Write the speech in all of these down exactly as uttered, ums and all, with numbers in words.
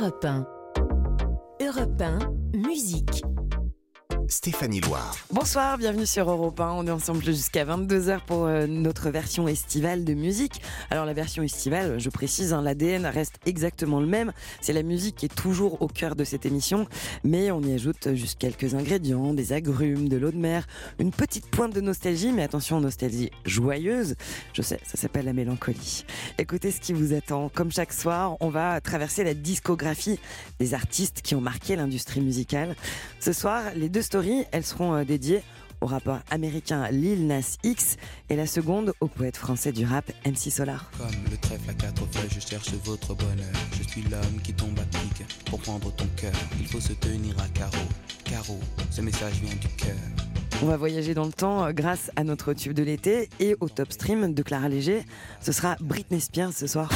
Europe un. Europe un, musique. Stéphanie Loire. Bonsoir, bienvenue sur Europe un. On est ensemble jusqu'à vingt-deux heures pour euh, notre version estivale de musique. Alors la version estivale, je précise, hein, l'A D N reste exactement le même. C'est la musique qui est toujours au cœur de cette émission, mais on y ajoute juste quelques ingrédients, des agrumes, de l'eau de mer, une petite pointe de nostalgie, mais attention, nostalgie joyeuse. Je sais, ça s'appelle la mélancolie. Écoutez ce qui vous attend. Comme chaque soir, on va traverser la discographie des artistes qui ont marqué l'industrie musicale. Ce soir, les deux stories, elles seront dédiées au rappeur américain Lil Nas X et la seconde au poète français du rap M C Solar. Comme le trèfle à quatre feuilles, je cherche votre bonheur. Je suis l'homme qui tombe à pic pour prendre ton cœur. Il faut se tenir à carreau. Carreau, ce message vient du cœur. On va voyager dans le temps grâce à notre tube de l'été et au top stream de Clara Léger. Ce sera Britney Spears ce soir.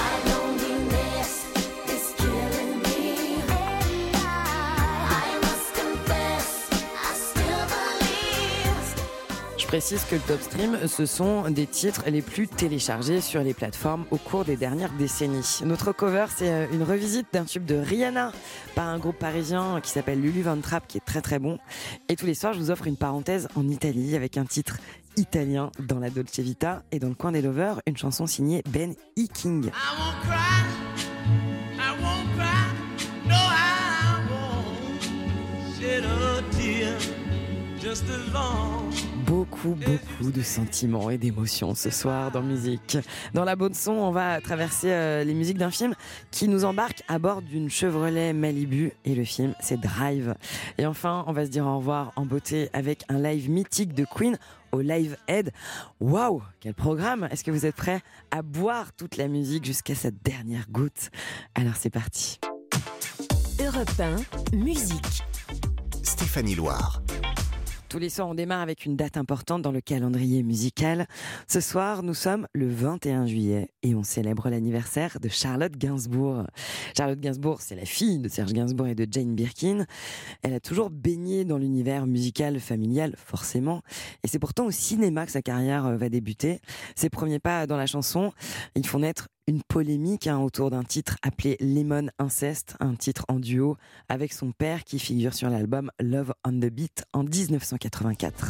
Je précise que le top stream, ce sont des titres les plus téléchargés sur les plateformes au cours des dernières décennies. Notre cover, c'est une revisite d'un tube de Rihanna par un groupe parisien qui s'appelle Lulu Van Trapp, qui est très très bon. Et tous les soirs, je vous offre une parenthèse en Italie avec un titre italien dans la Dolce Vita et dans le coin des lovers, une chanson signée Ben E. King. Beaucoup, beaucoup de sentiments et d'émotions ce soir dans musique. Dans la bande son, on va traverser euh, les musiques d'un film qui nous embarque à bord d'une Chevrolet Malibu et le film, c'est Drive. Et enfin, on va se dire au revoir en beauté avec un live mythique de Queen au Live Aid. Waouh, quel programme! Est-ce que vous êtes prêts à boire toute la musique jusqu'à sa dernière goutte? Alors c'est parti. Europe un, musique. Stéphanie Loire. Tous les soirs, on démarre avec une date importante dans le calendrier musical. Ce soir, nous sommes le vingt et un juillet et on célèbre l'anniversaire de Charlotte Gainsbourg. Charlotte Gainsbourg, c'est la fille de Serge Gainsbourg et de Jane Birkin. Elle a toujours baigné dans l'univers musical familial, forcément. Et c'est pourtant au cinéma que sa carrière va débuter. Ses premiers pas dans la chanson, ils font naître une polémique hein, autour d'un titre appelé Lemon Incest, un titre en duo avec son père qui figure sur l'album Love on the Beat en dix-neuf cent quatre-vingt-quatre.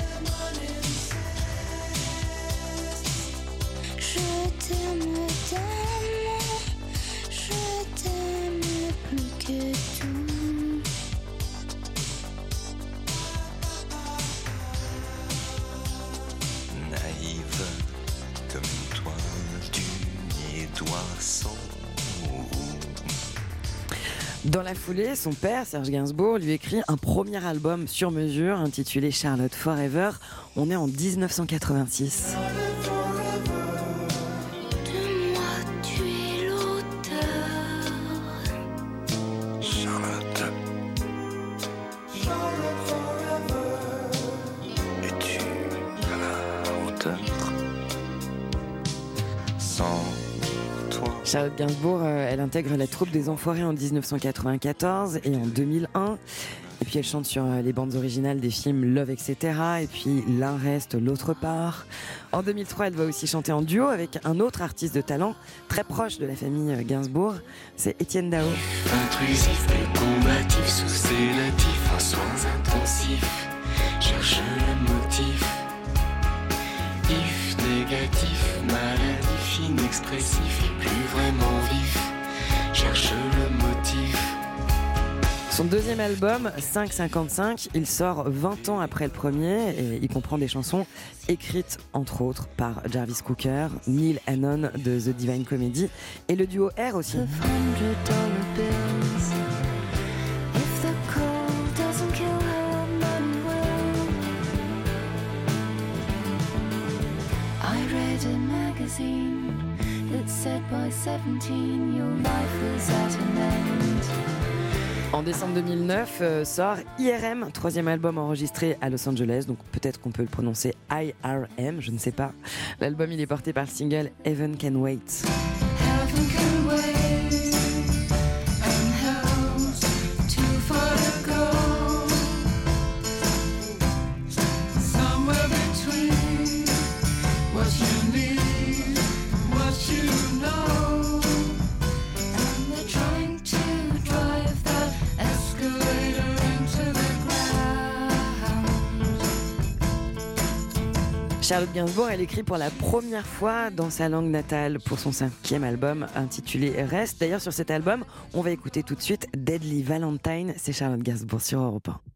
Je t'aime tellement, je t'aime plus que tout. Naïve comme une toile du Dans la foulée, son père, Serge Gainsbourg, lui écrit un premier album sur mesure intitulé Charlotte Forever. On est en dix-neuf cent quatre-vingt-six. De moi, tu es l'auteur. Charlotte. Charlotte Forever. Es-tu à la hauteur? Sans Charlotte Gainsbourg, euh, elle intègre la troupe des Enfoirés en dix-neuf cent quatre-vingt-quatorze et en deux mille un. Et puis elle chante sur euh, les bandes originales des films Love, et cetera. Et puis L'un reste, l'autre part. En deux mille trois, elle va aussi chanter en duo avec un autre artiste de talent très proche de la famille euh, Gainsbourg. C'est Étienne Dao. Intrusif et combatif, sous sédatif, en soins intensifs. Cherche le motif. If négatif, maladif, inexpressif et plus vraiment vif. Cherche le motif. Son deuxième album, cinq cinquante-cinq, il sort vingt ans après le premier et il comprend des chansons écrites entre autres par Jarvis Cocker, Neil Hannon de The Divine Comedy et le duo R aussi. That said by seventeen your life was at an end. En décembre deux mille neuf euh, sort I R M, troisième album enregistré à Los Angeles, donc peut-être qu'on peut le prononcer I R M, je ne sais pas. L'album il est porté par le single Heaven Can Wait. Heaven can wait, and hell's too far to go. Somewhere between what you need, what you know, and they're trying to Charlotte Gainsbourg, elle écrit pour la première fois dans sa langue natale pour son cinquième album intitulé Reste. D'ailleurs, sur cet album, on va écouter tout de suite Deadly Valentine. C'est Charlotte Gainsbourg sur Europe un.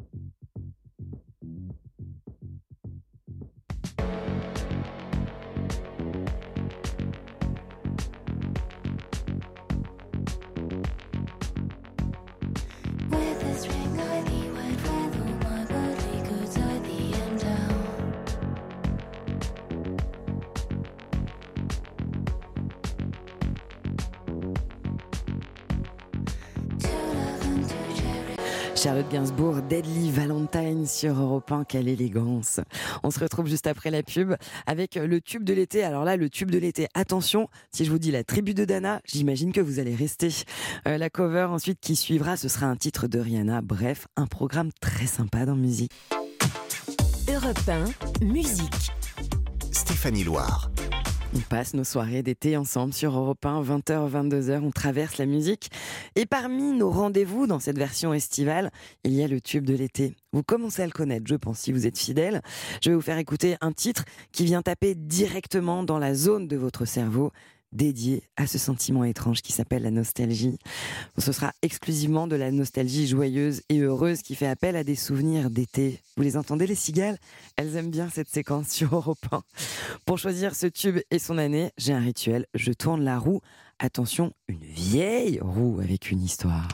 Charlotte Gainsbourg, Deadly Valentine sur Europe un, quelle élégance. On se retrouve juste après la pub avec le tube de l'été. Alors là, le tube de l'été, attention, si je vous dis la tribu de Dana, j'imagine que vous allez rester. Euh, la cover ensuite qui suivra, ce sera un titre de Rihanna. Bref, un programme très sympa dans musique. Europe un, musique. Stéphanie Loire. On passe nos soirées d'été ensemble sur Europe un, vingt heures, vingt-deux heures, on traverse la musique. Et parmi nos rendez-vous dans cette version estivale, il y a le tube de l'été. Vous commencez à le connaître, je pense, si vous êtes fidèle. Je vais vous faire écouter un titre qui vient taper directement dans la zone de votre cerveau, dédié à ce sentiment étrange qui s'appelle la nostalgie. Ce sera exclusivement de la nostalgie joyeuse et heureuse qui fait appel à des souvenirs d'été. Vous les entendez, les cigales ? Elles aiment bien cette séquence sur Europe un. Pour choisir ce tube et son année, j'ai un rituel. Je tourne la roue. Attention, une vieille roue avec une histoire.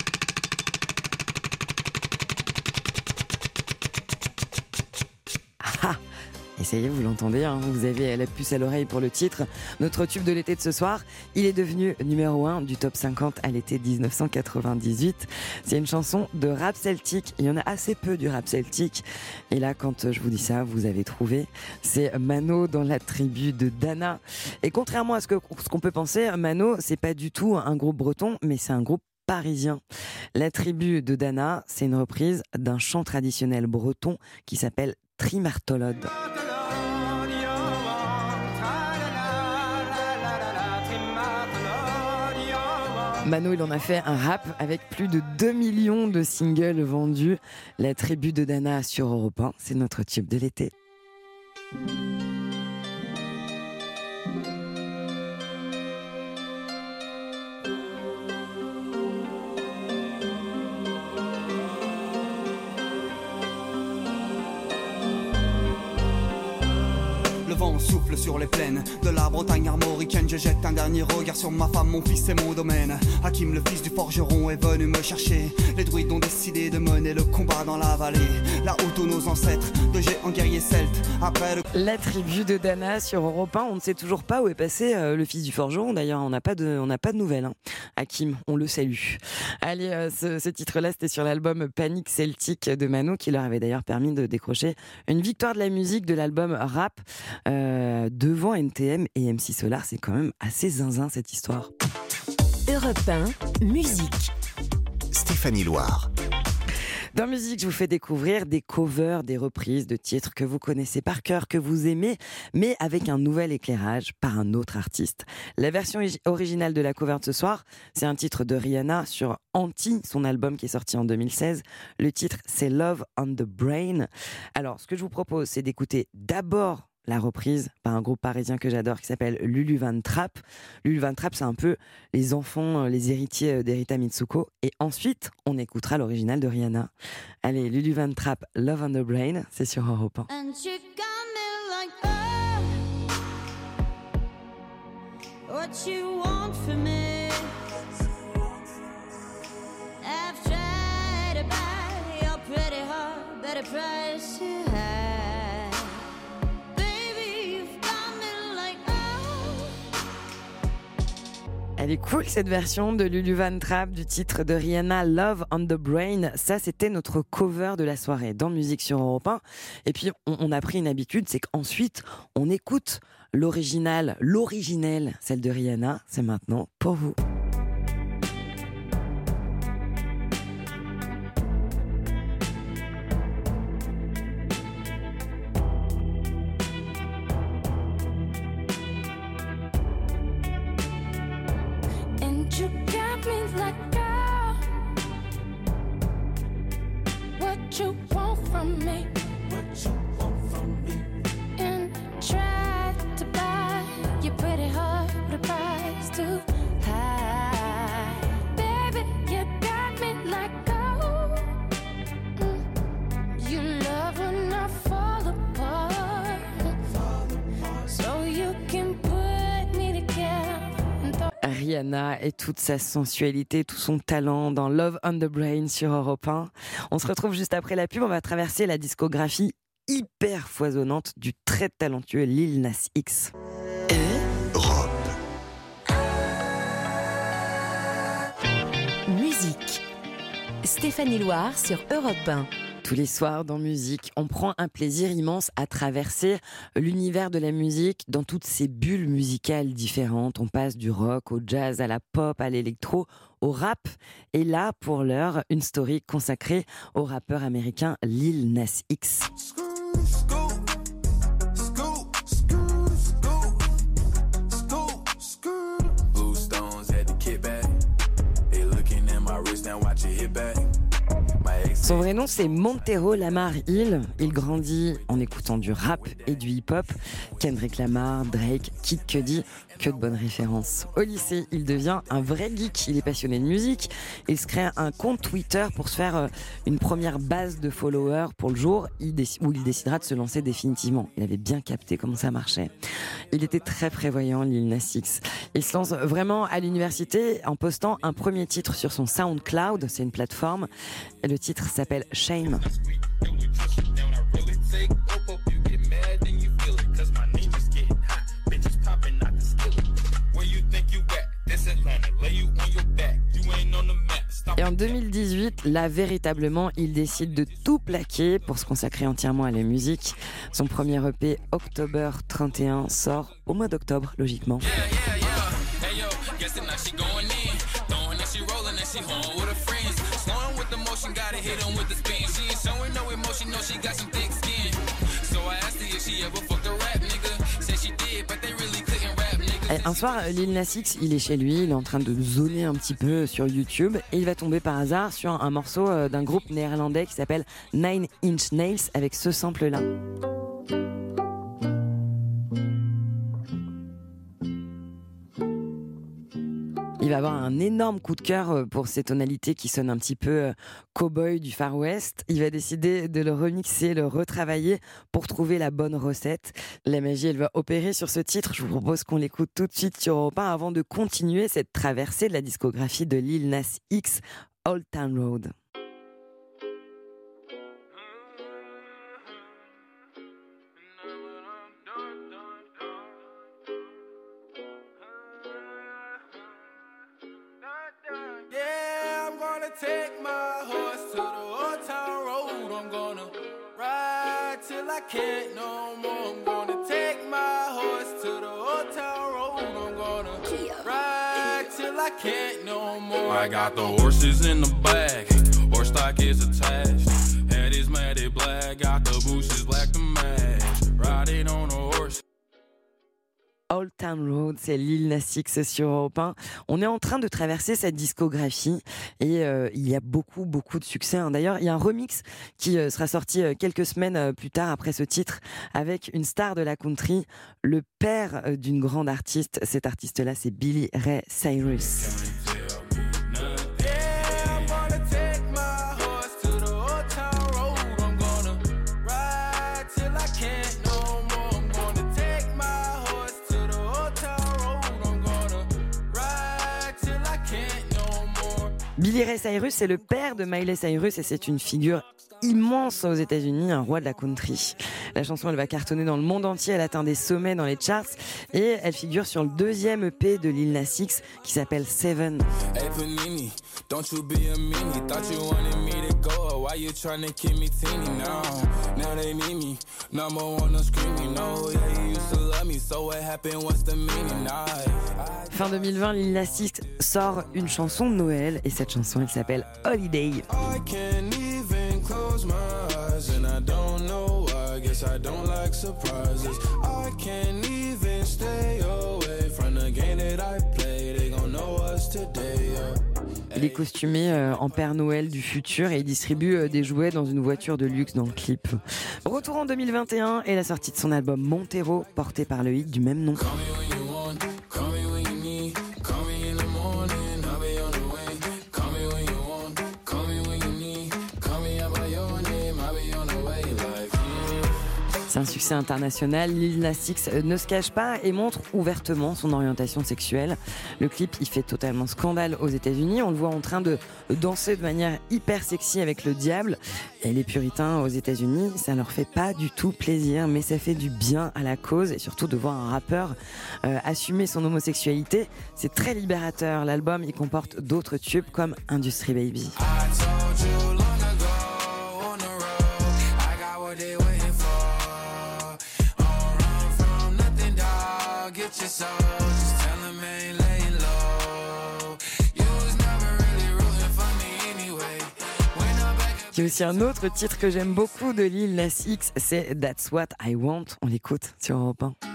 Ah! Et ça y est, vous l'entendez, hein, vous avez la puce à l'oreille pour le titre. Notre tube de l'été de ce soir, il est devenu numéro un du top cinquante à l'été dix-neuf cent quatre-vingt-dix-huit. C'est une chanson de rap celtique. Il y en a assez peu du rap celtique. Et là, quand je vous dis ça, vous avez trouvé. C'est Mano dans la tribu de Dana. Et contrairement à ce, que, ce qu'on peut penser, Mano, c'est pas du tout un groupe breton, mais c'est un groupe parisien. La tribu de Dana, c'est une reprise d'un chant traditionnel breton qui s'appelle Trimartolode. Mano, il en a fait un rap avec plus de deux millions de singles vendus. La tribu de Dana sur Europe un, c'est notre tube de l'été. Le vent souffle sur les plaines de la Bretagne armoricaine. Je jette un dernier regard sur ma femme, mon fils et mon domaine. Hakim, le fils du forgeron, est venu me chercher. Les druides ont décidé de mener le combat dans la vallée, là où tous nos ancêtres de géants guerriers celtes. Après le... La tribu de Dana sur Europe un. On ne sait toujours pas où est passé euh, le fils du forgeron. D'ailleurs, on n'a pas de, on n'a pas de nouvelles. Hein. Hakim, on le salue. Allez, euh, ce, ce titre-là, c'était sur l'album Panique Celtique de Mano, qui leur avait d'ailleurs permis de décrocher une victoire de la musique de l'album Rap. Euh, devant N T M et M C Solar, c'est quand même assez zinzin cette histoire. Europe un, musique. Stéphanie Loire. Dans musique, je vous fais découvrir des covers, des reprises de titres que vous connaissez par cœur, que vous aimez, mais avec un nouvel éclairage par un autre artiste. La version originale de la cover de ce soir, c'est un titre de Rihanna sur Anti, son album qui est sorti en deux mille seize. Le titre, c'est Love on the Brain. Alors, ce que je vous propose, c'est d'écouter d'abord la reprise par un groupe parisien que j'adore qui s'appelle Lulu Van Trapp. Lulu Van Trapp, c'est un peu les enfants, les héritiers d'Erita Mitsuko. Et ensuite, on écoutera l'original de Rihanna. Allez, Lulu Van Trapp, Love on the Brain, c'est sur Europe un. And you got me like, oh, what you want from me? I've tried to buy your pretty heart, but a price too high. Elle est cool cette version de Lulu Van Trapp du titre de Rihanna Love on the Brain. Ça, c'était notre cover de la soirée dans Musique sur Europe un. Et puis on, on a pris une habitude, c'est qu'ensuite on écoute l'original, l'originelle, celle de Rihanna. C'est maintenant pour vous. You got me like, girl, what you want from me? What you want from me? And Rihanna et toute sa sensualité, tout son talent dans Love on the Brain sur Europe un. On se retrouve juste après la pub, on va traverser la discographie hyper foisonnante du très talentueux Lil Nas X. Europe. Musique. Stéphanie Loire sur Europe un. Tous les soirs dans Musique, on prend un plaisir immense à traverser l'univers de la musique dans toutes ces bulles musicales différentes. On passe du rock au jazz, à la pop, à l'électro, au rap. Et là, pour l'heure, une story consacrée au rappeur américain Lil Nas X. Son vrai nom, c'est Montero Lamar Hill. Il grandit en écoutant du rap et du hip-hop. Kendrick Lamar, Drake, Kid Cudi, que de bonnes références. Au lycée, il devient un vrai geek. Il est passionné de musique. Il se crée un compte Twitter pour se faire une première base de followers pour le jour où il décidera de se lancer définitivement. Il avait bien capté comment ça marchait. Il était très prévoyant, Lil Nas X. Il se lance vraiment à l'université en postant un premier titre sur son SoundCloud. C'est une plateforme. Et le titre s'appelle Shame. Et en deux mille dix-huit, là véritablement, il décide de tout plaquer pour se consacrer entièrement à la musique. Son premier E P, October trente et un, sort au mois d'octobre, logiquement. Un soir, Lil Nas X, il est chez lui, il est en train de zoner un petit peu sur YouTube et il va tomber par hasard sur un morceau d'un groupe néerlandais qui s'appelle Nine Inch Nails avec ce sample-là. Il va avoir un énorme coup de cœur pour ces tonalités qui sonnent un petit peu cow-boy du Far West. Il va décider de le remixer, le retravailler pour trouver la bonne recette. La magie, elle va opérer sur ce titre. Je vous propose qu'on l'écoute tout de suite sur Europe un avant de continuer cette traversée de la discographie de Lil Nas X, Old Town Road. Take my horse to the old town road. I'm gonna ride till I can't no more. I'm gonna take my horse to the old town road. I'm gonna ride till I can't no more. I got the horses in the bag, horse stock is attached. Head is matted black, got the bushes black to match. Riding on a horse. Old Town Road, c'est Lil Nas X sur Europe un. On est en train de traverser cette discographie et euh, il y a beaucoup, beaucoup de succès. Hein. D'ailleurs, il y a un remix qui euh, sera sorti euh, quelques semaines euh, plus tard après ce titre avec une star de la country, le père euh, d'une grande artiste. Cet artiste-là, c'est Billy Ray Cyrus. Billy Ray Cyrus, c'est le père de Miley Cyrus et c'est une figure immense aux États-Unis, un roi de la country. La chanson, elle va cartonner dans le monde entier, elle atteint des sommets dans les charts et elle figure sur le deuxième E P de Lil Nas X qui s'appelle Seven. Hey Panini, don't you be a meanie, thought you wanted me to go, why you trying to keep me teeny now? Now they need me, number one, I'm screaming, no, yeah, you used to love me, so what happened, what's the meaning now? Fin deux mille vingt, Lil Nas X sort une chanson de Noël et cette chanson, elle s'appelle Holiday. I can't even close my eyes and I don't know why, I guess I don't like surprises. I can't even stay away from the game that I play, they gon' know us today, yeah. Il est costumé euh, en Père Noël du futur et il distribue euh, des jouets dans une voiture de luxe dans le clip. Retour en deux mille vingt et un et la sortie de son album Montero, porté par le hit du même nom. C'est un succès international. Lil Nas X ne se cache pas et montre ouvertement son orientation sexuelle. Le clip, il fait totalement scandale aux États-Unis. On le voit en train de danser de manière hyper sexy avec le diable. Et les puritains aux États-Unis, ça leur fait pas du tout plaisir, mais ça fait du bien à la cause et surtout de voir un rappeur euh, assumer son homosexualité. C'est très libérateur. L'album, il comporte d'autres tubes comme Industry Baby. Il y a aussi un autre titre que j'aime beaucoup de Lil Nas X, c'est That's What I Want. On l'écoute sur Europe un.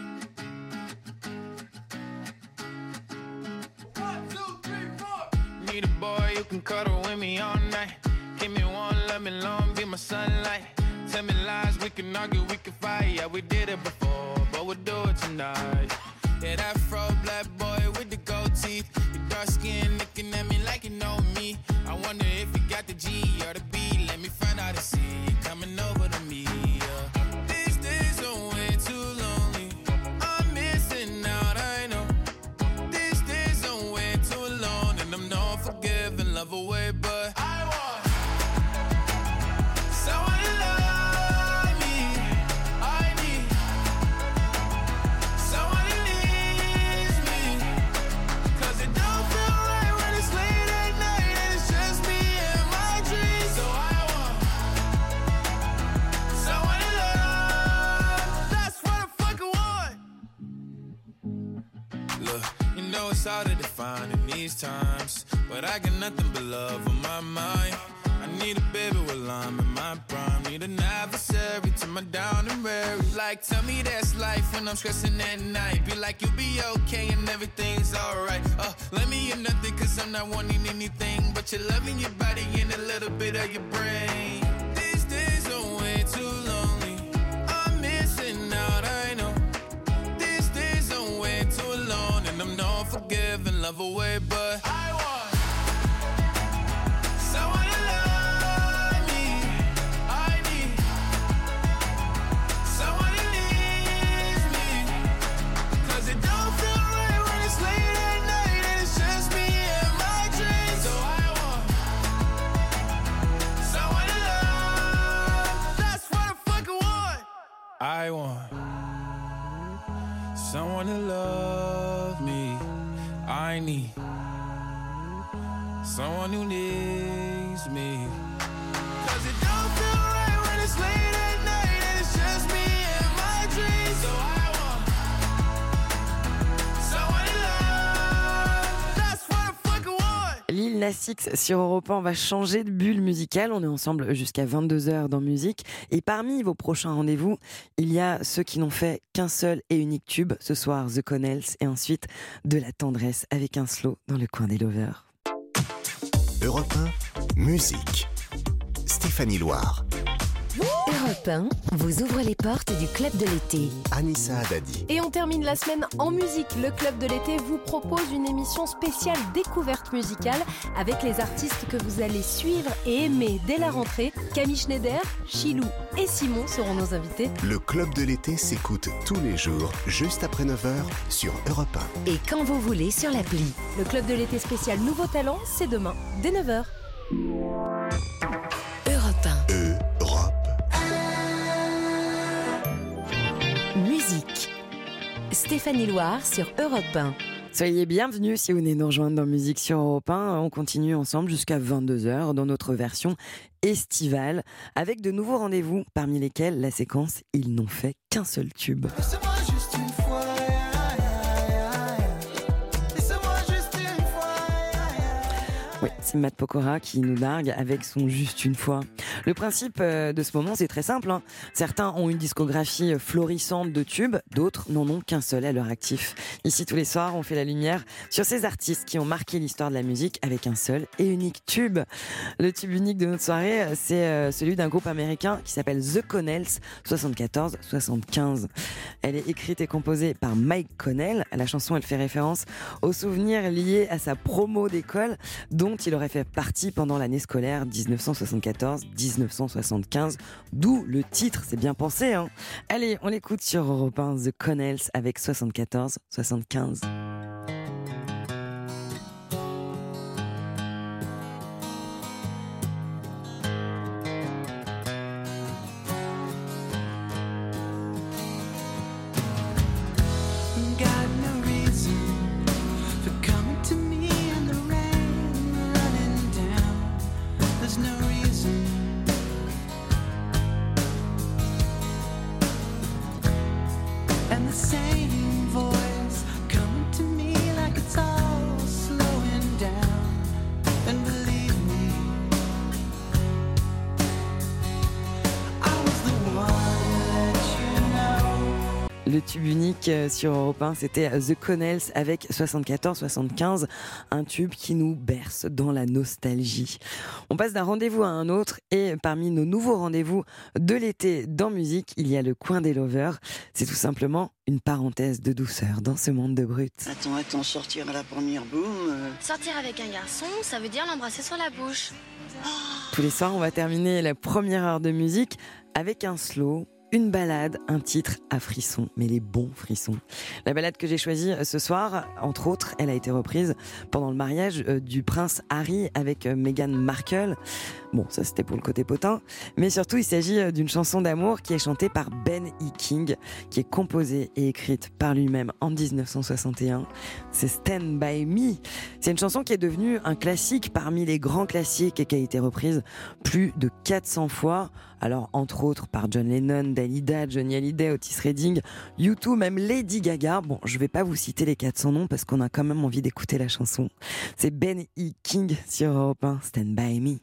Need a boy who can cuddle with me all night. Give me one, let me long, be my sunlight. Tell me lies, we can argue, we can fight. Yeah, we did it before, but we'll do it tonight. Yeah, that fro black boy with the gold teeth. Your dark skin looking at me like you know me. I wonder if you got the G or the B. Let me find out and see you coming over to me. Yeah. These days are way too lonely. I'm missing out, I know. These days are way too alone, and I'm not forgiving, love away, but I want someone to love me. I need someone who needs me. 'Cause it don't feel right when it's late at night and it's just me and my dreams. So I want someone to love. That's what I fucking want. Look, you know it's hard to define in these times, but I got nothing but love on my mind. I need a baby while I'm in my prime. Need an adversary to my down and weary. Like, tell me that's life when I'm stressing at night. Be like, you'll be okay and everything's alright. Uh, let me in nothing 'cause I'm not wanting anything but your love in your body and a little bit of your brain. These days are way too lonely. I'm missing out, I know. These days are way too alone, and I'm not forgiving, love away, but I want someone to love me. I need someone who needs me. 'Cause it don't feel right when it's late at night and it's just me and my dreams. So I want someone to love. That's what I fucking want. I want someone to love me. I need someone who needs me. 'Cause it don't feel right when it's late at night and it's just me and my dreams. So I want someone to love. That's what I fucking want. Lil Nas X sur Europe un, on va changer de bulle musicale. On est ensemble jusqu'à vingt-deux heures dans Musique. Et parmi vos prochains rendez-vous, il y a ceux qui n'ont fait qu'un seul et unique tube. Ce soir, The Connells et ensuite de la tendresse avec un slow dans le coin des lovers. Europe un, musique. Stéphanie Loire. Europe un vous ouvre les portes du Club de l'été. Anissa Haddadi. Et on termine la semaine en musique. Le Club de l'été vous propose une émission spéciale découverte musicale avec les artistes que vous allez suivre et aimer dès la rentrée. Camille Schneider, Chilou et Simon seront nos invités. Le Club de l'été s'écoute tous les jours, juste après neuf heures sur Europe un. Et quand vous voulez sur l'appli. Le Club de l'été spécial Nouveau Talent, c'est demain, dès neuf heures. Europe un. Europe. Musique. Stéphanie Loire sur Europe un. Soyez bienvenus si vous venez nous rejoindre dans Musique sur Europe un. On continue ensemble jusqu'à vingt-deux heures dans notre version estivale avec de nouveaux rendez-vous, parmi lesquels la séquence « Ils n'ont fait qu'un seul tube ». Oui, c'est Matt Pokora qui nous largue avec son Juste une fois. Le principe de ce moment, c'est très simple, hein. Certains ont une discographie florissante de tubes, d'autres n'en ont qu'un seul à leur actif. Ici, tous les soirs, on fait la lumière sur ces artistes qui ont marqué l'histoire de la musique avec un seul et unique tube. Le tube unique de notre soirée, c'est celui d'un groupe américain qui s'appelle The Connells, soixante-quatorze soixante-quinze. Elle est écrite et composée par Mike Connell. La chanson, elle fait référence aux souvenirs liés à sa promo d'école, dont il aurait fait partie pendant l'année scolaire dix-neuf cent soixante-quatorze dix-neuf cent soixante-quinze, d'où le titre, c'est bien pensé, hein. Allez, on l'écoute sur Europe un, The Connells avec soixante-quatorze soixante-quinze. tube unique sur Europe un, c'était The Connells avec soixante-quatorze soixante-quinze, un tube qui nous berce dans la nostalgie. On passe d'un rendez-vous à un autre et parmi nos nouveaux rendez-vous de l'été dans musique, il y a le coin des lovers. C'est tout simplement une parenthèse de douceur dans ce monde de brut. Attends, attends, sortir à la première boum. Euh... Sortir avec un garçon, ça veut dire l'embrasser sur la bouche. Tous les soirs, on va terminer la première heure de musique avec un slow, une balade, un titre à frissons, mais les bons frissons. La balade que j'ai choisie ce soir, entre autres, elle a été reprise pendant le mariage du prince Harry avec Meghan Markle. Bon, ça c'était pour le côté potin, mais surtout il s'agit d'une chanson d'amour qui est chantée par Ben E. King, qui est composée et écrite par lui-même en dix-neuf cent soixante et un. C'est Stand By Me. C'est une chanson qui est devenue un classique parmi les grands classiques et qui a été reprise plus de quatre cents fois. Alors entre autres par John Lennon, Dalida, Johnny Hallyday, Otis Redding, U deux, même Lady Gaga. Bon, je vais pas vous citer les quatre cents noms parce qu'on a quand même envie d'écouter la chanson. C'est Ben E. King sur Europe un, Stand By Me.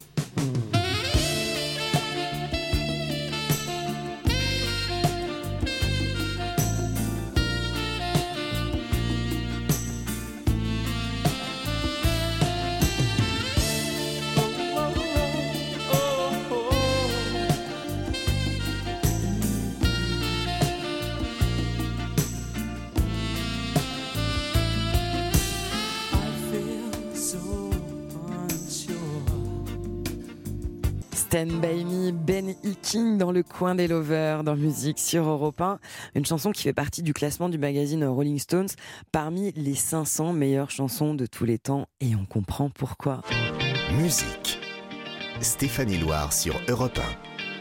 Stand By Me, Ben E. King dans le coin des lovers, dans musique sur Europe un. Une chanson qui fait partie du classement du magazine Rolling Stones parmi les cinq cents meilleures chansons de tous les temps et on comprend pourquoi. Musique. Stéphanie Loire sur Europe un.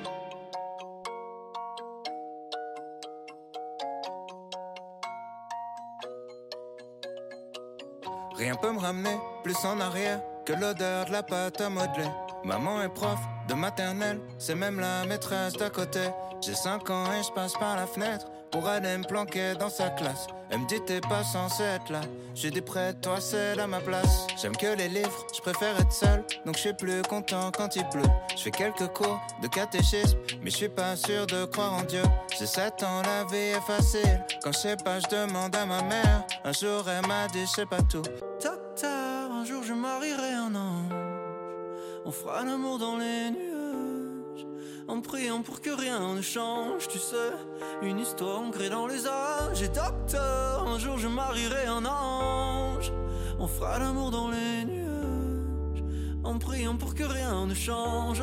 Rien peut me ramener plus en arrière que l'odeur de la pâte à modeler. Maman est prof de maternelle, c'est même la maîtresse d'à côté. J'ai cinq ans et je passe par la fenêtre pour aller me planquer dans sa classe. Elle me dit t'es pas censé être là. J'ai dit près de toi c'est à ma place. J'aime que les livres, je préfère être seul, donc je suis plus content quand il pleut. Je fais quelques cours de catéchisme, mais je suis pas sûr de croire en Dieu. J'ai sept ans, la vie est facile. Quand je sais pas, je demande à ma mère. Un jour elle m'a dit je sais pas tout. Docteur, un jour je marierai un ange. On fera l'amour dans les nuages, en priant pour que rien ne change, tu sais. Une histoire ancrée dans les âges. Et docteur, un jour je marierai un ange. On fera l'amour dans les nuages, en priant pour que rien ne change.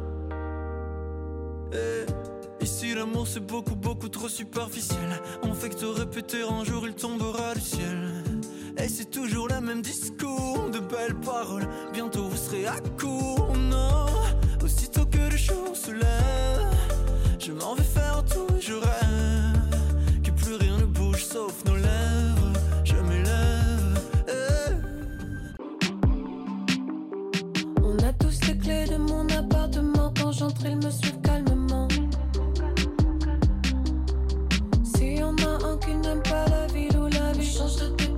Et ici l'amour c'est beaucoup beaucoup trop superficiel. On fait que te répéter un jour il tombera du ciel. Et c'est toujours le même discours, de belles paroles. Bientôt vous serez à court, non. Aussitôt que le jour se lève, je m'en vais faire tout et je rêve que plus rien ne bouge sauf nos lèvres. Je m'élève, eh. On a tous les clés de mon appartement. Quand j'entre, ils me suivent calmement. S'il y en a un qui n'aime pas la ville ou la vie, change de département.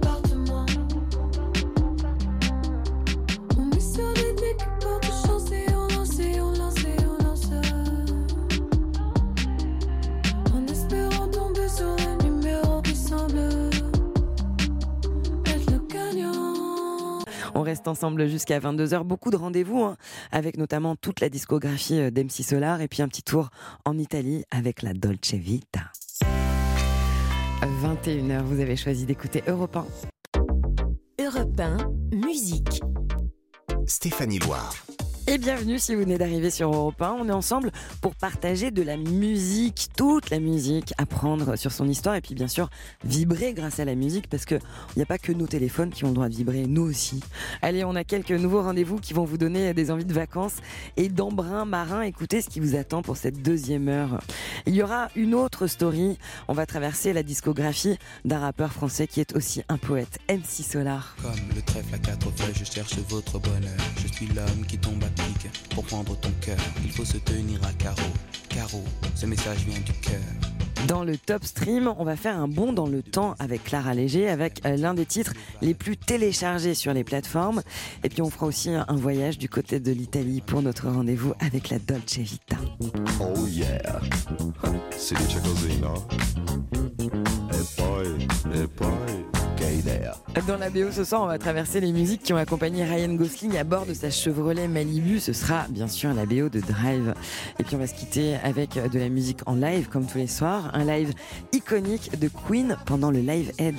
On reste ensemble jusqu'à vingt-deux heures. Beaucoup de rendez-vous, hein, avec notamment toute la discographie d'M C Solar et puis un petit tour en Italie avec la Dolce Vita. vingt et une heures, vous avez choisi d'écouter Europe un. Europe un, musique. Stéphanie Loire. Et bienvenue si vous venez d'arriver sur Europe un. On est ensemble pour partager de la musique, toute la musique, apprendre sur son histoire et puis bien sûr vibrer grâce à la musique parce qu'il n'y a pas que nos téléphones qui ont le droit de vibrer, nous aussi. Allez, on a quelques nouveaux rendez-vous qui vont vous donner des envies de vacances et d'embrun marin. Écoutez ce qui vous attend pour cette deuxième heure. Il y aura une autre story. On va traverser la discographie d'un rappeur français qui est aussi un poète, M C Solar. Comme le trèfle à quatre feuilles, je cherche votre bonheur. Je suis l'homme qui tombe à pic. Pour prendre ton cœur, il faut se tenir à carreau. Carreau, ce message vient du cœur. Dans le Top Stream, on va faire un bond dans le temps avec Clara Léger, avec l'un des titres les plus téléchargés sur les plateformes. Et puis on fera aussi un voyage du côté de l'Italie pour notre rendez-vous avec la Dolce Vita. Oh yeah, si dice così, no? E Dans la B O ce soir, on va traverser les musiques qui ont accompagné Ryan Gosling à bord de sa Chevrolet Malibu. Ce sera bien sûr la B O de Drive. Et puis on va se quitter avec de la musique en live comme tous les soirs. Un live iconique de Queen pendant le Live Aid.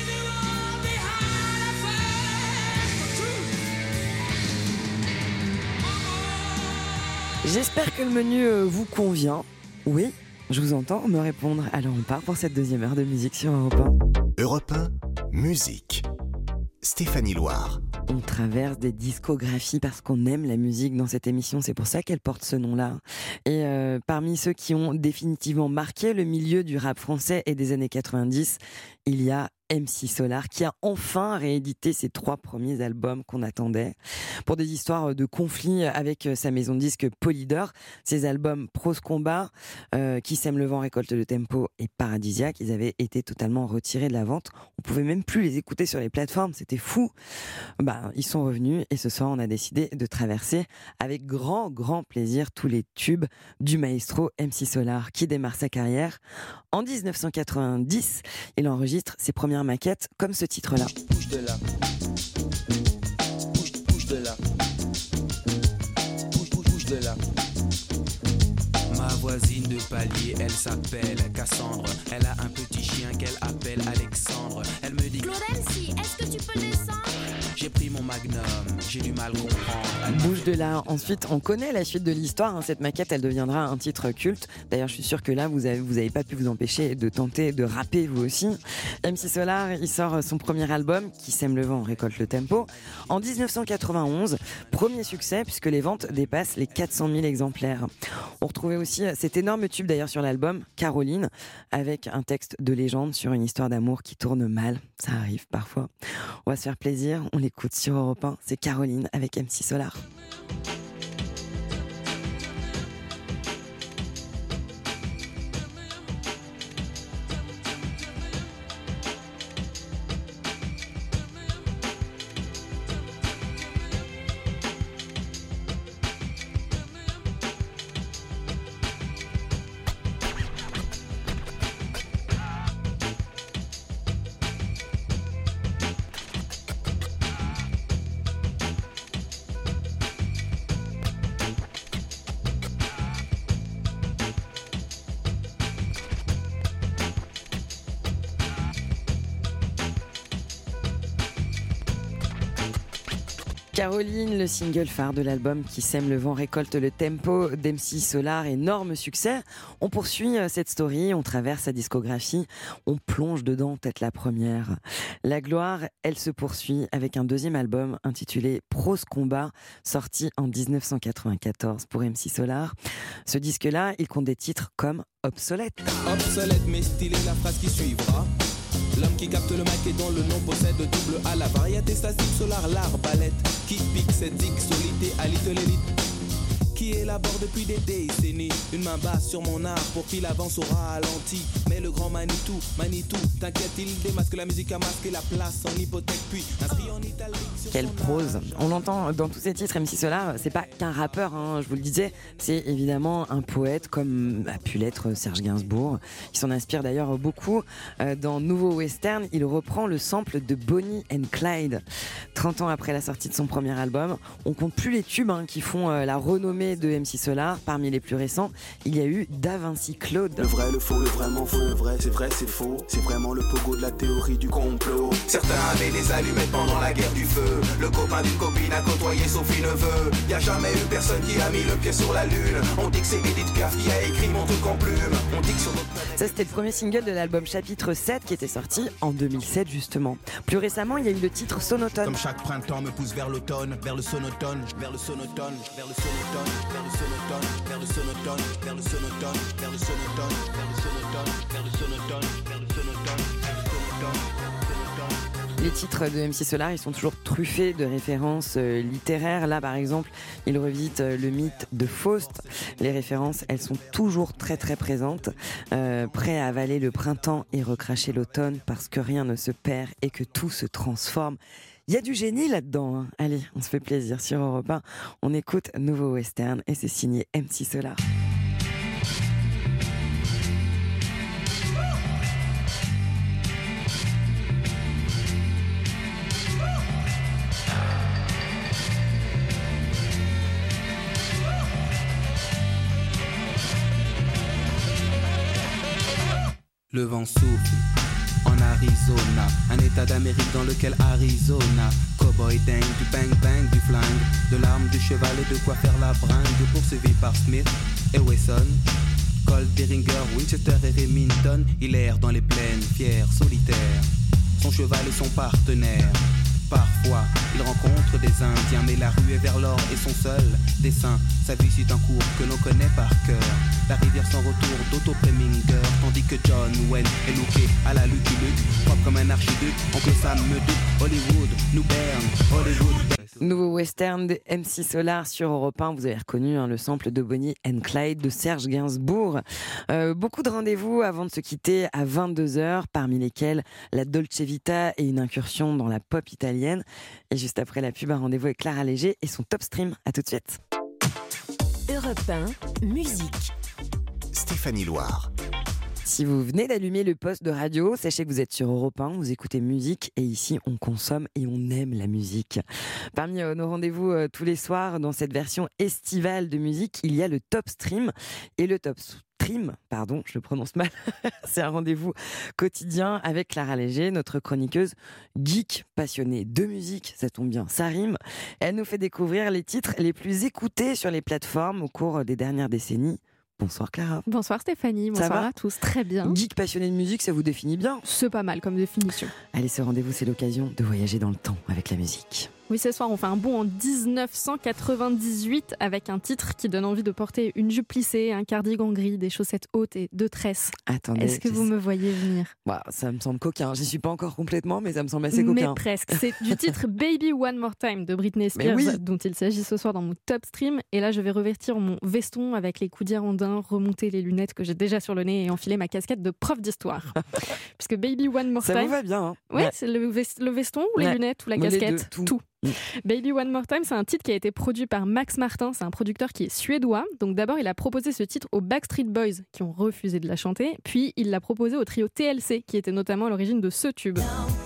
J'espère que le menu vous convient. Oui, je vous entends me répondre. Alors on part pour cette deuxième heure de musique sur Europe un. Europe un, musique. Stéphanie Loire. On traverse des discographies parce qu'on aime la musique dans cette émission, c'est pour ça qu'elle porte ce nom-là. Et euh, parmi ceux qui ont définitivement marqué le milieu du rap français et des années quatre-vingt-dix, il y a M C Solar qui a enfin réédité ses trois premiers albums qu'on attendait. Pour des histoires de conflits avec sa maison de disques Polydor, ses albums Prose Combat, euh, Qui sème le vent récolte le tempo et Paradisiaque, ils avaient été totalement retirés de la vente. On pouvait même plus les écouter sur les plateformes, c'était fou. Bah, ils sont revenus et ce soir on a décidé de traverser avec grand grand plaisir tous les tubes du maestro M C Solar qui démarre sa carrière. En dix-neuf cent quatre-vingt-dix, il enregistre ses premières maquettes comme ce titre-là. Bouge de là. Bouge, bouge de là. Bouge, bouge, bouge de là. Ma voisine de palier, elle s'appelle Cassandre. Elle a un petit chien qu'elle appelle Alexandre. Elle me dit Claude M C, est-ce que tu peux descendre? J'ai pris mon magnum, j'ai du mal comprendre. Bouge de là. Ensuite, on connaît la suite de l'histoire. Hein. Cette maquette, elle deviendra un titre culte. D'ailleurs, je suis sûre que là, vous avez, vous avez pas pu vous empêcher de tenter de rapper vous aussi. M C Solar, il sort son premier album, Qui sème le vent récolte le tempo, en dix-neuf cent quatre-vingt-onze. Premier succès puisque les ventes dépassent les quatre cent mille exemplaires. On retrouvait aussi cet énorme tube d'ailleurs sur l'album, Caroline, avec un texte de légende sur une histoire d'amour qui tourne mal. Ça arrive parfois. On va se faire plaisir. On l'écoute sur Europe un. C'est Caroline avec M C Solar. Caroline, le single phare de l'album Qui sème le vent récolte le tempo d'M C Solar, énorme succès. On poursuit cette story, on traverse sa discographie, on plonge dedans tête la première. La gloire, elle se poursuit avec un deuxième album intitulé Prose Combat, sorti en dix-neuf cent quatre-vingt-quatorze pour M C Solar. Ce disque-là, il compte des titres comme Obsolète. Obsolète mais stylé, la phrase qui suivra. L'homme qui capte le mic et dont le nom possède double A. La variété statique solar, l'arbalète qui pique cette solité à l'élite qui élabore depuis des décennies une main basse sur mon art pour qu'il avance au ralenti. Mais le grand Manitou, Manitou, t'inquiète, il démasque la musique à masquer la place en hypothèque puis inscrit en italique. Quelle prose! On l'entend dans tous ces titres. M C Solar, c'est pas qu'un rappeur, hein, je vous le disais, c'est évidemment un poète comme a pu l'être Serge Gainsbourg. Il s'en inspire d'ailleurs beaucoup. Euh, dans Nouveau Western, il reprend le sample de Bonnie and Clyde. trente ans après la sortie de son premier album, on compte plus les tubes hein, qui font euh, la renommée de M C Solar. Parmi les plus récents, il y a eu Da Vinci Claude. Le vrai, le faux, le vraiment faux, le vrai, c'est vrai, c'est faux. C'est vraiment le pogo de la théorie du complot. Certains avaient des allumettes pendant la guerre du feu. Le copain d'une copine a côtoyé Sophie Neveu. Y a jamais eu personne qui a mis le pied sur la lune. On dit que c'est Edith Piaf qui a écrit mon truc en plume. On dit que sur notre planète... Ça, c'était le premier single de l'album Chapitre sept qui était sorti en deux mille sept justement. Plus récemment, il y a eu le titre Sonotone. Comme chaque printemps me pousse vers l'automne, vers le sonotone, vers le sonotone, vers le sonotone, vers le sonotone, vers le sonotone, vers le sonotone, vers le sonotone, vers le sonotone, vers le sonotone, vers le sonotone, vers le sonotone. Les titres de M C Solar, ils sont toujours truffés de références euh, littéraires. Là, par exemple, il revisite euh, le mythe de Faust. Les références, elles sont toujours très très présentes. Euh, prêt à avaler le printemps et recracher l'automne parce que rien ne se perd et que tout se transforme. Il y a du génie là-dedans. Hein. Allez, on se fait plaisir sur Europe un. On écoute Nouveau Western et c'est signé M C Solar. Le vent souffle en Arizona, un état d'Amérique dans lequel Arizona. Cowboy dingue, du bang bang, du flingue, de l'arme, du cheval et de quoi faire la bringue. Poursuivi par Smith et Wesson, Colt, Derringer, Winchester et Remington. Il erre dans les plaines, fier, solitaire, son cheval est son partenaire. Parfois, il rencontre des Indiens, mais la rue est vers l'or et son seul dessin. Sa vie suit un cours que l'on connaît par cœur. La rivière sans retour d'Otto Preminger, tandis que John Wayne est looké à la Lucky Luke, propre comme un archiduc. Oncle Sam me doute, Hollywood nous berne, Hollywood. Nouveau western de M C Solar sur Europe un. Vous avez reconnu hein, le sample de Bonnie and Clyde de Serge Gainsbourg. Euh, beaucoup de rendez-vous avant de se quitter à vingt-deux heures, parmi lesquels la Dolce Vita et une incursion dans la pop italienne. Et juste après la pub, un rendez-vous avec Clara Léger et son Top Stream. À tout de suite. Europe un, musique. Stéphanie Loire. Si vous venez d'allumer le poste de radio, sachez que vous êtes sur Europe un, vous écoutez musique et ici on consomme et on aime la musique. Parmi euh, nos rendez-vous euh, tous les soirs dans cette version estivale de musique, il y a le Top Stream et le Top Stream, pardon, je le prononce mal, c'est un rendez-vous quotidien avec Clara Léger, notre chroniqueuse geek passionnée de musique, ça tombe bien, ça rime. Elle nous fait découvrir les titres les plus écoutés sur les plateformes au cours des dernières décennies. Bonsoir Clara. Bonsoir Stéphanie, bonsoir à tous, très bien. Geek passionné de musique, ça vous définit bien? C'est pas mal comme définition. Allez, ce rendez-vous, c'est l'occasion de voyager dans le temps avec la musique. Oui, ce soir, on fait un bond en dix-neuf cent quatre-vingt-dix-huit avec un titre qui donne envie de porter une jupe plissée, un cardigan gris, des chaussettes hautes et deux tresses. Attendez. Est-ce que vous me voyez venir? Bah, ça me semble coquin. J'y suis pas encore complètement, mais ça me semble assez coquin. Mais presque. C'est du titre Baby One More Time de Britney Spears, oui. dont il s'agit ce soir dans mon Top Stream. Et là, je vais revêtir mon veston avec les coudières en daim, remonter les lunettes que j'ai déjà sur le nez et enfiler ma casquette de prof d'histoire. Puisque Baby One More ça Time. Ça vous va bien. Hein ouais, ouais, c'est le, vest- le veston ou les ouais. lunettes ou la Moi, casquette, les deux, tout. tout. Baby One More Time, c'est un titre qui a été produit par Max Martin, c'est un producteur qui est suédois. Donc d'abord, il a proposé ce titre aux Backstreet Boys qui ont refusé de la chanter, puis il l'a proposé au trio T L C qui était notamment à l'origine de ce tube.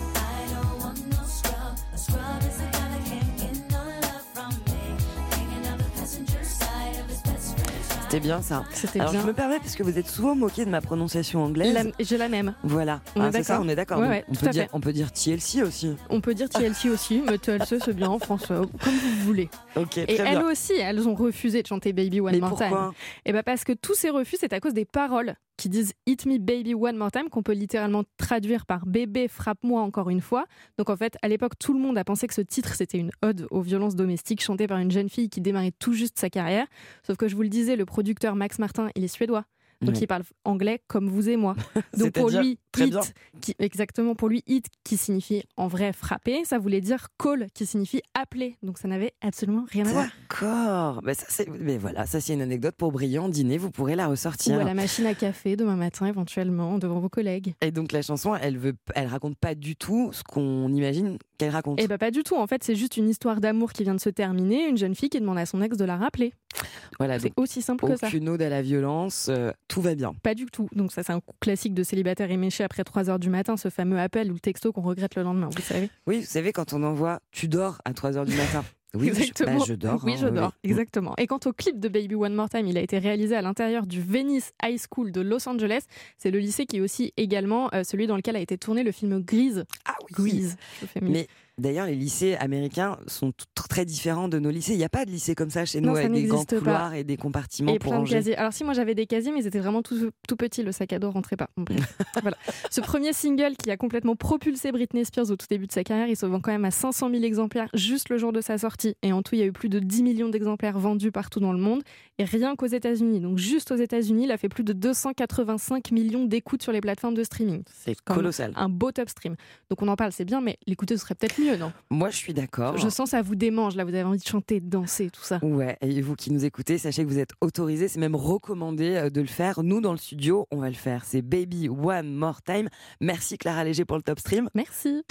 C'était bien ça. C'était Alors bien. je me permets parce que vous êtes souvent moqué de ma prononciation anglaise. La, j'ai la même. Voilà. On ah, est c'est ça, on est d'accord. Ouais, ouais, on, tout peut à dire, fait. on peut dire T L C aussi. On peut dire T L C aussi, mais T L C c'est bien en français, comme vous voulez. Ok. Et très elles bien. aussi, elles ont refusé de chanter Baby One Mais More pourquoi Time. Et bah parce que tous ces refus, c'est à cause des paroles qui disent Hit me baby one more time, qu'on peut littéralement traduire par bébé frappe-moi encore une fois. Donc en fait, à l'époque, tout le monde a pensé que ce titre c'était une ode aux violences domestiques chantée par une jeune fille qui démarrait tout juste sa carrière. Sauf que je vous le disais, le producteur Max Martin, il est suédois. Donc ouais. il parle anglais comme vous et moi. Donc pour lui, très hit, bien. Qui, exactement, pour lui, hit qui signifie en vrai frapper, ça voulait dire call qui signifie appeler. Donc ça n'avait absolument rien à voir. D'accord. Mais ça c'est, mais voilà, ça c'est une anecdote pour brillant dîner. Vous pourrez la ressortir. Ou à la machine à café demain matin éventuellement devant vos collègues. Et donc la chanson, elle veut, elle raconte pas du tout ce qu'on imagine qu'elle raconte. Eh ben pas du tout. En fait, c'est juste une histoire d'amour qui vient de se terminer. Une jeune fille qui demande à son ex de la rappeler. Voilà, c'est aussi simple que ça. Aucune ode à la violence, euh, tout va bien. Pas du tout. Donc ça, c'est un coup classique de célibataire éméché après trois heures du matin, ce fameux appel ou le texto qu'on regrette le lendemain, vous savez. Oui, vous savez, quand on envoie « tu dors à trois heures du matin ». Oui, exactement. Je, bah, je dors. Oui, hein, je oui, dors, oui. exactement. Et quant au clip de Baby One More Time, il a été réalisé à l'intérieur du Venice High School de Los Angeles. C'est le lycée qui est aussi également euh, celui dans lequel a été tourné le film Grease. Ah oui. Grease. Mais d'ailleurs, les lycées américains sont t- très différents de nos lycées. Il n'y a pas de lycée comme ça chez nous, non, avec des grands pas. couloirs et des compartiments et pour plein ranger. De casiers. Alors si moi j'avais des casiers, mais ils étaient vraiment tout, tout petits, le sac à dos rentrait pas. Voilà. Ce premier single qui a complètement propulsé Britney Spears au tout début de sa carrière, il se vend quand même à cinq cent mille exemplaires juste le jour de sa sortie. Et en tout, il y a eu plus de dix millions d'exemplaires vendus partout dans le monde. Et rien qu'aux États-Unis. Donc juste aux États-Unis, il a fait plus de deux cent quatre-vingt-cinq millions d'écoutes sur les plateformes de streaming. C'est colossal. Un beau top stream. Donc on en parle, c'est bien, mais l'écouter ce serait peut-être mieux, non ? Moi, je suis d'accord. Je sens ça vous démange, là, vous avez envie de chanter, de danser, tout ça. Ouais, et vous qui nous écoutez, sachez que vous êtes autorisés, c'est même recommandé de le faire. Nous, dans le studio, on va le faire. C'est Baby One More Time. Merci Clara Léger pour le top stream. Merci.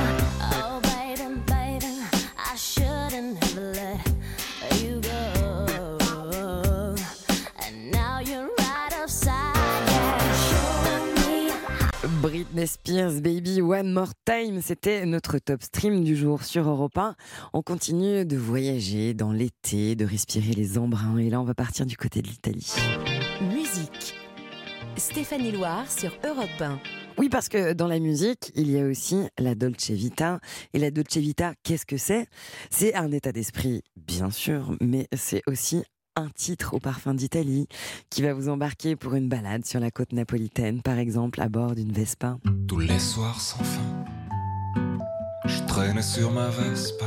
You go. Britney Spears, Baby One More Time, c'était notre top stream du jour sur Europe un. On continue de voyager dans l'été, de respirer les embruns. Et là, on va partir du côté de l'Italie. Musique. Stéphanie Loire sur Europe un. Oui, parce que dans la musique, il y a aussi la Dolce Vita. Et la Dolce Vita, qu'est-ce que c'est ? C'est un état d'esprit, bien sûr, mais c'est aussi un titre au parfum d'Italie qui va vous embarquer pour une balade sur la côte napolitaine, par exemple à bord d'une Vespa. Tous les soirs sans fin, je traînais sur ma Vespa,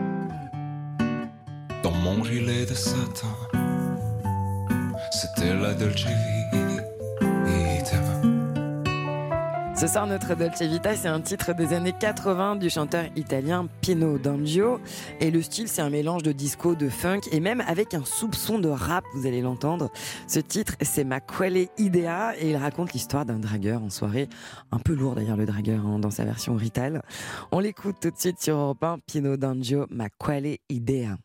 dans mon gilet de satin. C'était la Dolce Vita. Ce soir, notre Dolce Vita, c'est un titre des années quatre-vingts du chanteur italien Pino D'Angio. Et le style, c'est un mélange de disco, de funk et même avec un soupçon de rap, vous allez l'entendre. Ce titre, c'est Ma Quale Idea et il raconte l'histoire d'un dragueur en soirée. Un peu lourd d'ailleurs le dragueur hein, dans sa version Rital. On l'écoute tout de suite sur Europe un, Pino D'Angio, Ma Quale Idea.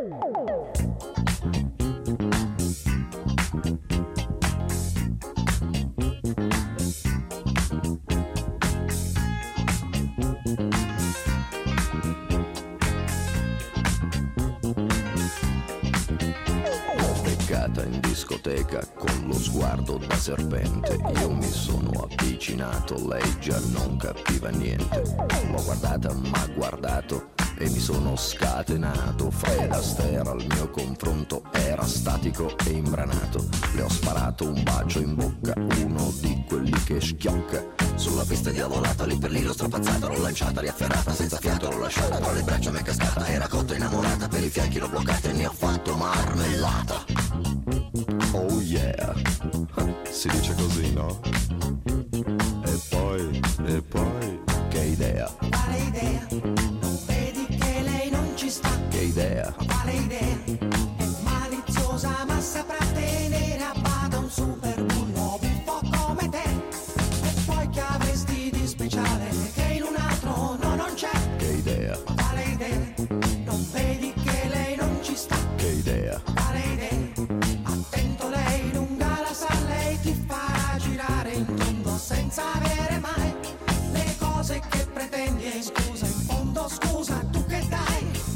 In discoteca con lo sguardo da serpente, io mi sono avvicinato, lei già non capiva niente. L'ho guardata, m'ha guardato e mi sono scatenato. Fred Astaire al mio confronto era statico e imbranato. Le ho sparato un bacio in bocca, uno di quelli che schiocca. Sulla pista diavolata, lì per lì l'ho strapazzata, l'ho lanciata, riafferrata, senza fiato l'ho lasciata, tra le braccia m'è cascata, era cotta innamorata, per i fianchi l'ho bloccata e ne ho fatto marmellata. Oh yeah, si dice così, no? E poi, e poi, che idea? Quale idea? Non vedi che lei non ci sta? Che idea? Quale idea? È maliziosa ma saprà tenere a bada un super bullo buffo come te. E poi che avresti di speciale che in un altro no non c'è? Che idea? Quale idea? Non vedi che lei non ci sta? Che idea? Quale idea? Attento lei lunga la sa, lei ti farà girare in tondo senza avere mai le cose che pretendi. E scusa, in fondo scusa, tu che dai?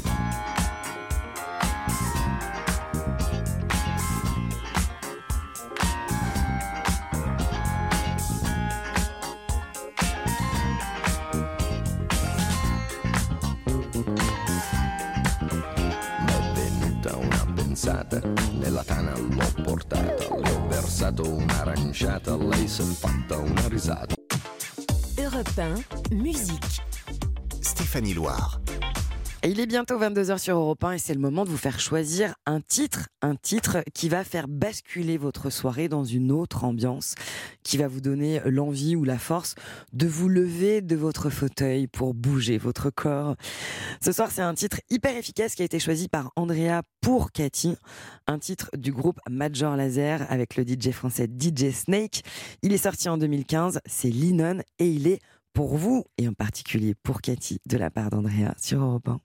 Nella tana l'ho portata, le ho versato un'aranciata, lei si è fatta una risata. Europe un, musique. Stéphanie Loire. Et il est bientôt vingt-deux heures sur Europe un et c'est le moment de vous faire choisir un titre, un titre qui va faire basculer votre soirée dans une autre ambiance, qui va vous donner l'envie ou la force de vous lever de votre fauteuil pour bouger votre corps. Ce soir, c'est un titre hyper efficace qui a été choisi par Andrea pour Cathy, un titre du groupe Major Lazer avec le D J français D J Snake. Il est sorti en deux mille quinze, c'est Linon et il est pour vous, et en particulier pour Cathy, de la part d'Andrea sur Europe un.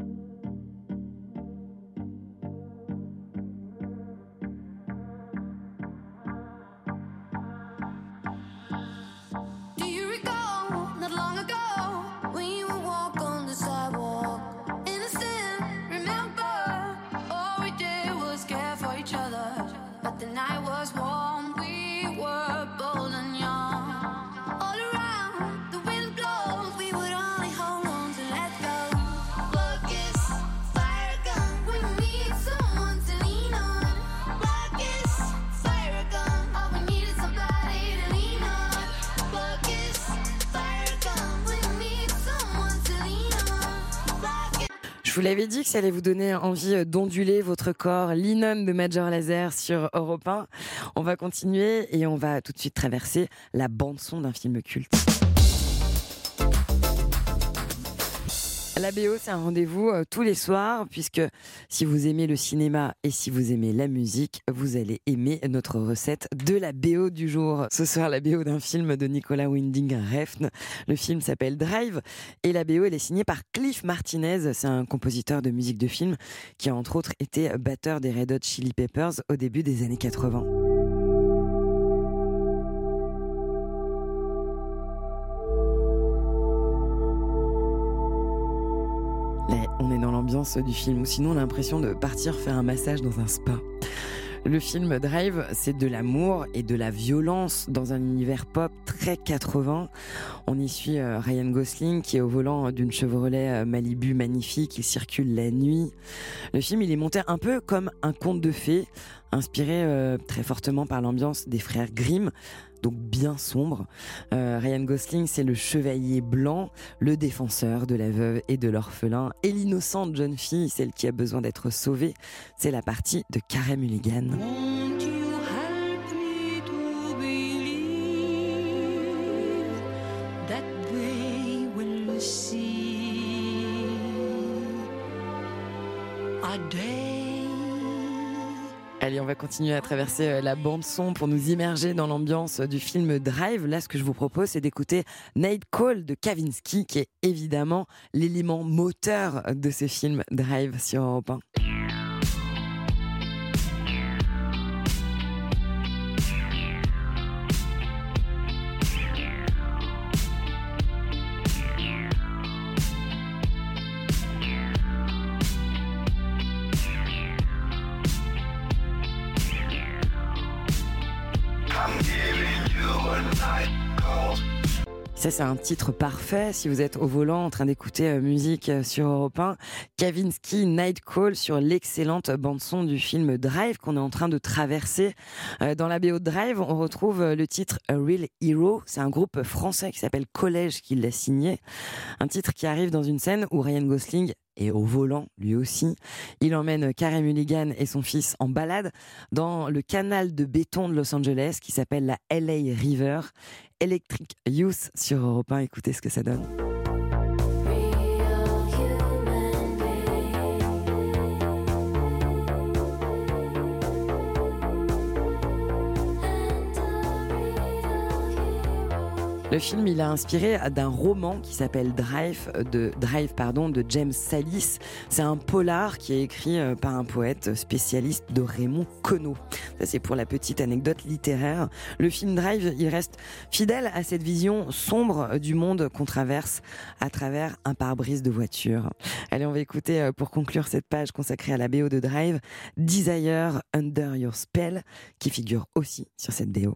Je vous l'avais dit que ça allait vous donner envie d'onduler votre corps. Linon de Major Lazer sur Europe un. On va continuer et on va tout de suite traverser la bande-son d'un film culte. La B O, c'est un rendez-vous euh, tous les soirs, puisque si vous aimez le cinéma et si vous aimez la musique, vous allez aimer notre recette de la B O du jour. Ce soir, la B O d'un film de Nicolas Winding Refn. Le film s'appelle Drive et la B O, elle est signée par Cliff Martinez. C'est un compositeur de musique de film qui a entre autres été batteur des Red Hot Chili Peppers au début des années quatre-vingts. Là, on est dans l'ambiance du film, ou sinon on a l'impression de partir faire un massage dans un spa. Le film Drive, c'est de l'amour et de la violence dans un univers pop très quatre-vingts. On y suit Ryan Gosling qui est au volant d'une Chevrolet Malibu magnifique, il circule la nuit. Le film, il est monté un peu comme un conte de fées, inspiré euh, très fortement par l'ambiance des frères Grimm, donc bien sombre. Euh, Ryan Gosling, c'est le chevalier blanc, le défenseur de la veuve et de l'orphelin, et l'innocente jeune fille, celle qui a besoin d'être sauvée. C'est la partie de Carey Mulligan. Won't you help me to believe that they will see a day? Allez, on va continuer à traverser la bande-son pour nous immerger dans l'ambiance du film Drive. Là, ce que je vous propose, c'est d'écouter Night Call de Kavinsky, qui est évidemment l'élément moteur de ce film Drive sur Europe un. Ça, c'est un titre parfait si vous êtes au volant en train d'écouter euh, musique sur Europe un. Kavinsky, Night Call sur l'excellente bande-son du film Drive qu'on est en train de traverser. Euh, dans la B O de Drive, on retrouve le titre A Real Hero. C'est un groupe français qui s'appelle Collège qui l'a signé. Un titre qui arrive dans une scène où Ryan Gosling et au volant, lui aussi. Il emmène Carey Mulligan et son fils en balade dans le canal de béton de Los Angeles qui s'appelle la L A River. Electric Youth sur Europe un, écoutez ce que ça donne. Le film, il a inspiré d'un roman qui s'appelle Drive, de, Drive pardon, de James Sallis. C'est un polar qui est écrit par un poète spécialiste de Raymond Queneau. Ça, c'est pour la petite anecdote littéraire. Le film Drive, il reste fidèle à cette vision sombre du monde qu'on traverse à travers un pare-brise de voiture. Allez, on va écouter, pour conclure cette page consacrée à la B O de Drive, Desire Under Your Spell, qui figure aussi sur cette B O.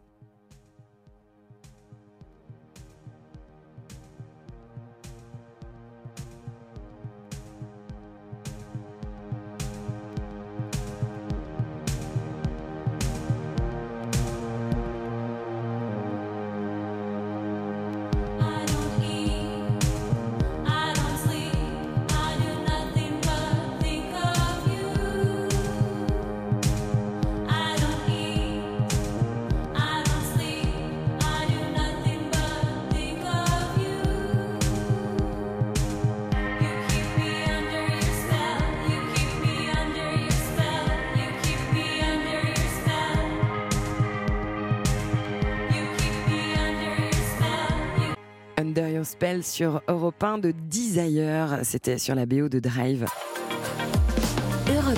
Under Your Spell sur Europe un de Desire, c'était sur la B O de Drive. Europe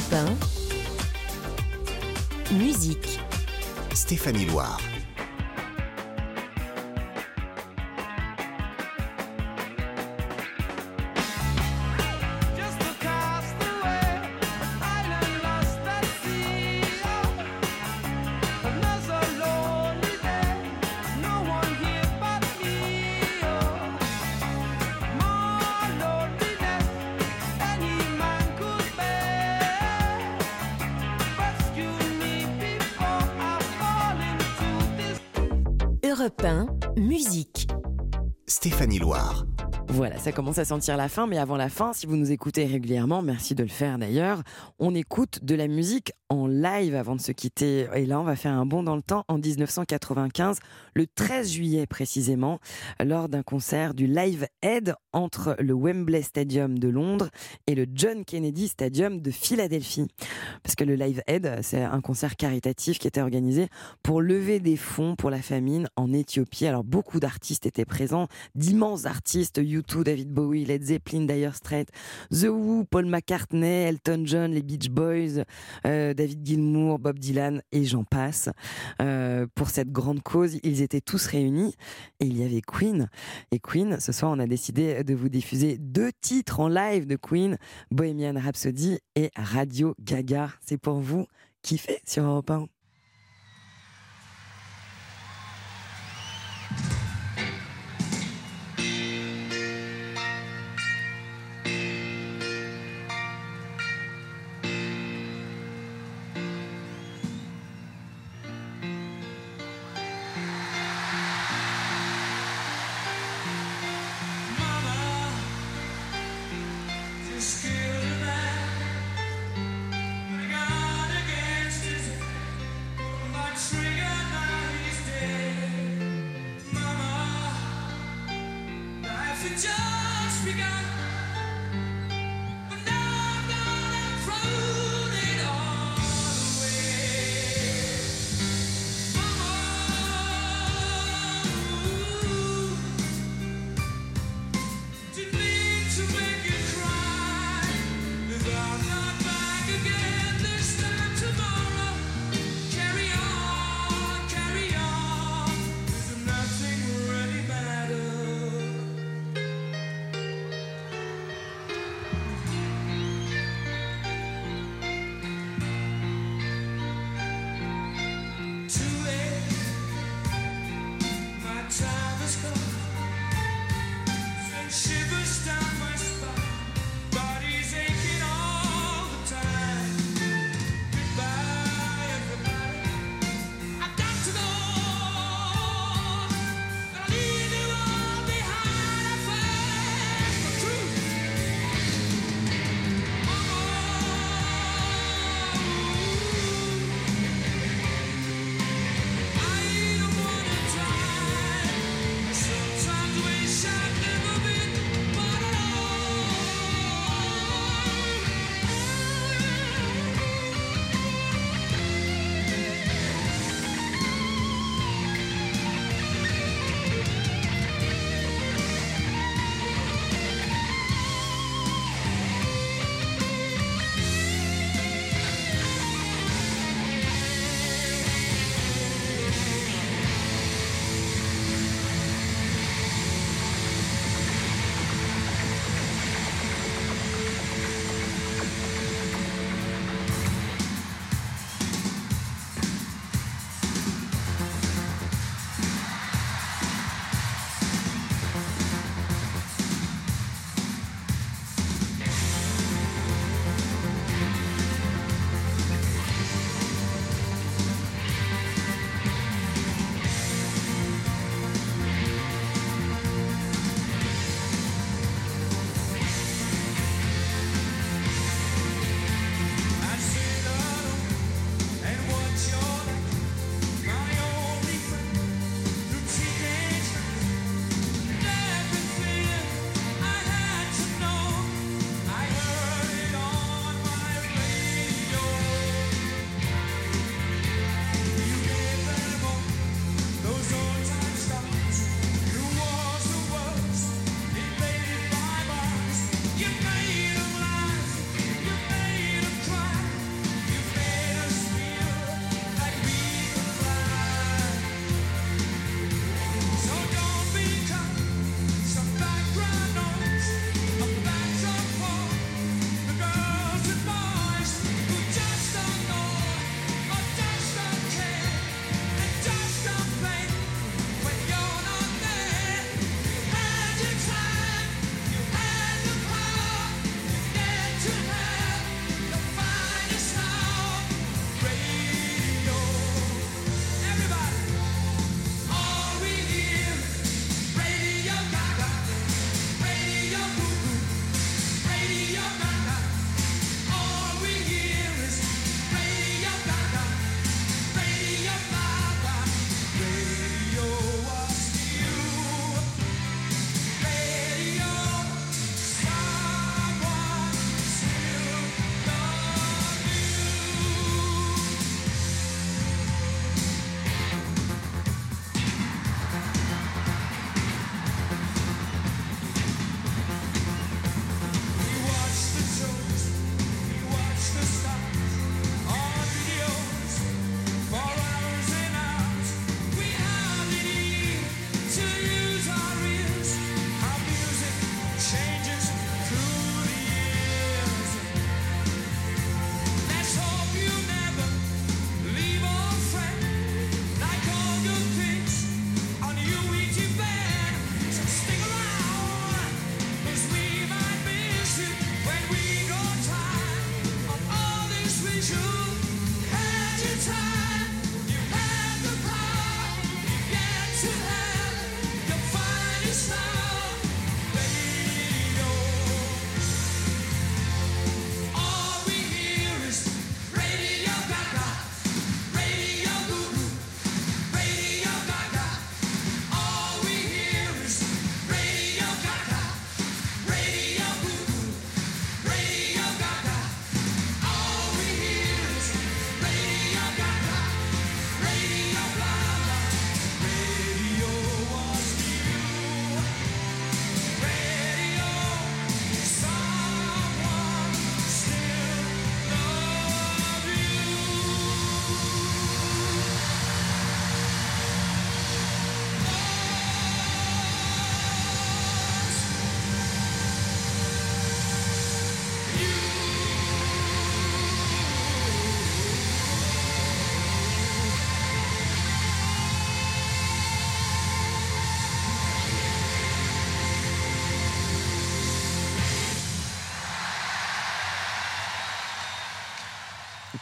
un, musique. Stéphanie Loire. Europe un, musique. Stéphanie Loire. Voilà, ça commence à sentir la fin, mais avant la fin, si vous nous écoutez régulièrement, merci de le faire d'ailleurs, on écoute de la musique en live avant de se quitter. Et là, on va faire un bond dans le temps en dix-neuf cent quatre-vingt-quinze, le treize juillet précisément, lors d'un concert du Live Aid entre le Wembley Stadium de Londres et le John Kennedy Stadium de Philadelphie. Parce que le Live Aid, c'est un concert caritatif qui était organisé pour lever des fonds pour la famine en Éthiopie. Alors beaucoup d'artistes étaient présents, d'immenses artistes, U deux, David Bowie, Led Zeppelin, Dire Straits, The Who, Paul McCartney, Elton John, les Beach Boys, euh, David Gilmour, Bob Dylan et j'en passe. Euh, pour cette grande cause, ils étaient tous réunis et il y avait Queen. Et Queen, ce soir, on a décidé de vous diffuser deux titres en live de Queen, Bohemian Rhapsody et Radio Gaga. C'est pour vous, kiffez sur Europe un.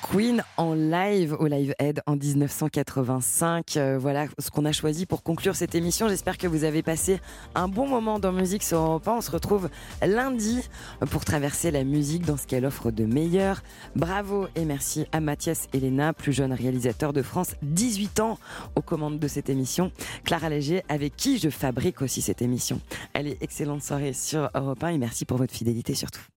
Queen en live au Live Aid en dix-neuf cent quatre-vingt-cinq. Euh, voilà ce qu'on a choisi pour conclure cette émission. J'espère que vous avez passé un bon moment dans Musique sur Europe un. On se retrouve lundi pour traverser la musique dans ce qu'elle offre de meilleur. Bravo et merci à Mathias Helena, plus jeune réalisateur de France, dix-huit ans aux commandes de cette émission. Clara Léger, avec qui je fabrique aussi cette émission. Allez, excellente soirée sur Europe un et merci pour votre fidélité surtout.